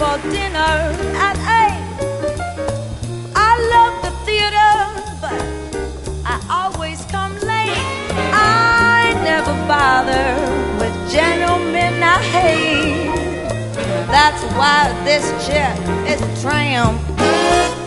for dinner at 8. I love the theater, but I always come late. I never bother with gentlemen I hate. That's why this chick is a tramp.